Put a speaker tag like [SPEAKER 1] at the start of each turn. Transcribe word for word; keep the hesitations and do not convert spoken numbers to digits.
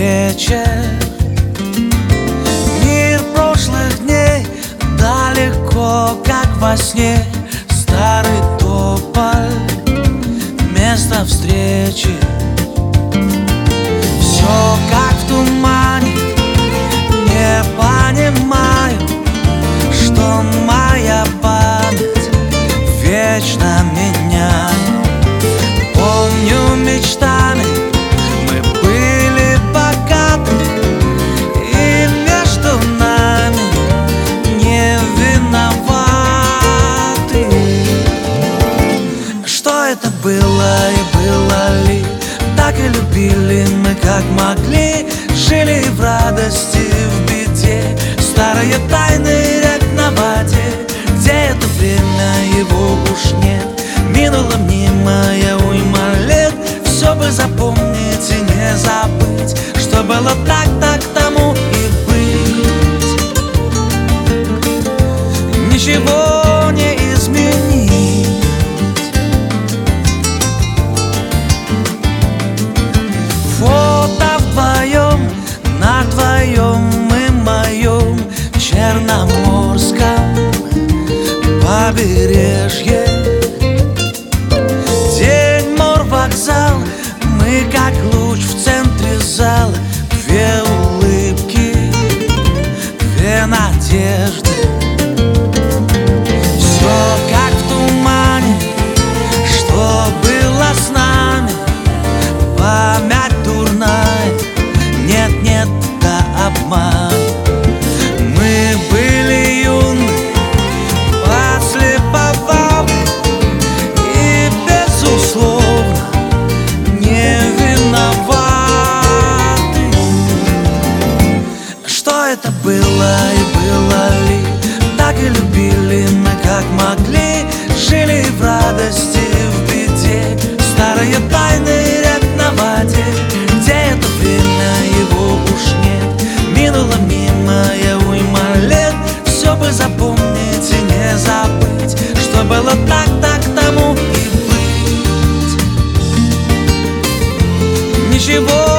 [SPEAKER 1] вечер. Мир прошлых дней далеко, как во сне. Старый тополь, место встречи. Все как в тумане, не понимаю, что моя память вечно меняет. Помню, мечтами мы были богаты, и между нами не виноваты. Что это было и было ли? Так и любили мы, как могли. Жили в радости, в беде. Старые тайны рек на воде, где это время, его уж нет. Минуло мнимая уйма лет. Все бы запомнить и не забыть, что было так, так тому и быть. Ничего не изменить. Фото вдвоем на твоем и моем черноморском побережье. День, морвокзал, мы как луч в центре зала. Две улыбки, две надежды. Все как в тумане, что было с нами. Память дурная, нет-нет, да обман. Мы были юны, подслеповаты и, безусловно, не виноваты. Что это было и было ли? Так и любили мы, как могли. Жили в радости, в беде. Старые тайны рек на воде, где это время, его уж нет. Минуло мнимая уйма лет. Все бы запомнить и не забыть, что было так, так тому и быть. Ничего